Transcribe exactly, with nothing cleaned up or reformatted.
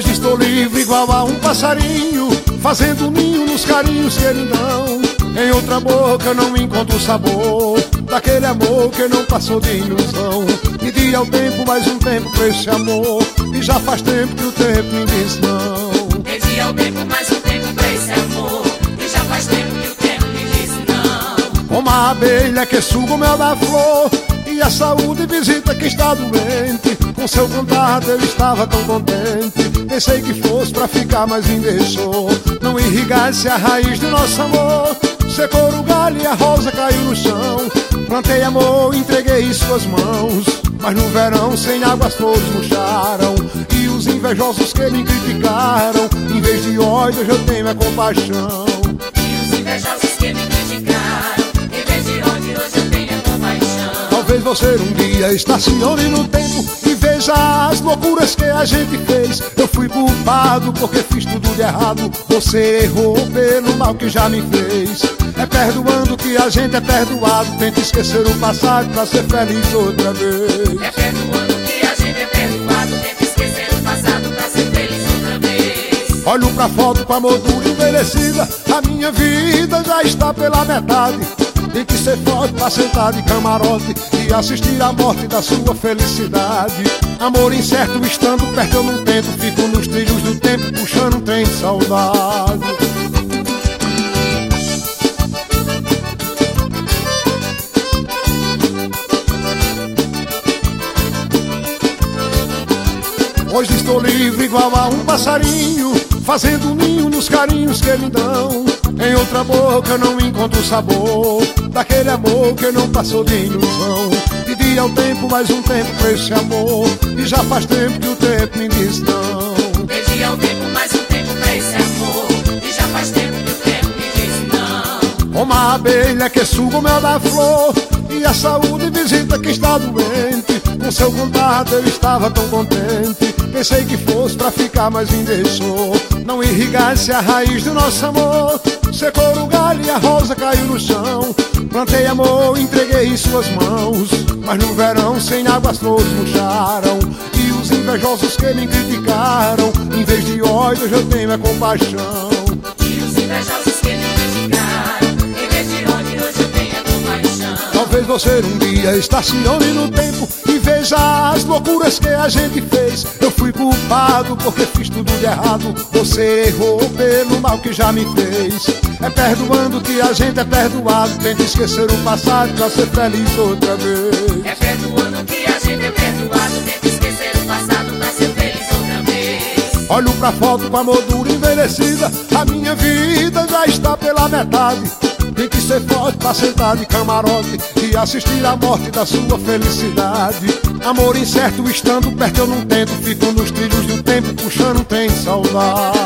Hoje estou livre igual a um passarinho, fazendo um ninho nos carinhos que ele não. Em outra boca não encontro o sabor daquele amor que não passou de ilusão. Pedi ao tempo mais um tempo pra esse amor, e já faz tempo que o tempo me diz não. Pedi ao tempo mais um tempo pra esse amor, e já faz tempo que o tempo me diz não. Como a abelha que suga o mel da flor, e a saúde visita quem está doente. Com seu contato eu estava tão contente, pensei que fosse pra ficar, mas me deixou. Não irrigasse a raiz do nosso amor, secou o galho e a rosa caiu no chão. Plantei amor, entreguei em suas mãos, mas no verão sem água as flores murcharam. E os invejosos que me criticaram, em vez de ódio hoje eu tenho é compaixão. E os invejosos que me criticaram, em vez de ódio hoje eu tenho é compaixão. Talvez você um dia estacione no tempo e veja as loucuras que a gente fez. Eu fui culpado porque fiz tudo de errado, você errou pelo mal que já me fez. É perdoando que a gente é perdoado, tenta esquecer o passado pra ser feliz outra vez. É perdoando que a gente é perdoado, tenta esquecer o passado pra ser feliz outra vez. Olho pra foto com a moldura envelhecida, a minha vida já está pela metade. Tem que ser forte pra sentar de camarote e assistir a morte da sua felicidade. Amor incerto estando perto eu não tento, fico nos trilhos do tempo puxando um trem de saudade. Hoje estou livre igual a um passarinho, fazendo um ninho nos carinhos que me dão. Em outra boca não encontro o sabor daquele amor que não passou de ilusão. Pedi ao tempo mais um tempo pra esse amor, e já faz tempo que o tempo me diz não. Pedi ao tempo mais um tempo pra esse amor, e já faz tempo que o tempo me diz não. Como a abelha que suga o mel da flor, e a saúde visita quem está doente. Com seu contato eu estava tão contente, pensei que fosse pra ficar, mas me deixou. Não irrigasse a raiz do nosso amor, secou o galho e a rosa caiu no chão. Plantei amor, entreguei em suas mãos, mas no verão sem água as flores murcharam. E os invejosos que me criticaram, em vez de ódio hoje eu tenho é compaixão. E os invejosos que me criticaram, em vez de ódio hoje eu tenho é compaixão. Talvez você um dia estacione no tempo e veja as loucuras que a gente fez. Eu fui culpado porque fiz tudo de errado, você errou pelo mal que já me fez. É perdoando que a gente é perdoado, tenta esquecer o passado pra ser feliz outra vez. É perdoando que a gente é perdoado, tenta esquecer o passado pra ser feliz outra vez. Olho pra foto com a moldura envelhecida, a minha vida já está pela metade. Tem que ser forte pra sentar de camarote e assistir a morte da sua felicidade. Amor incerto estando perto eu não tento, fico nos trilhos do tempo puxando um trem de saudade.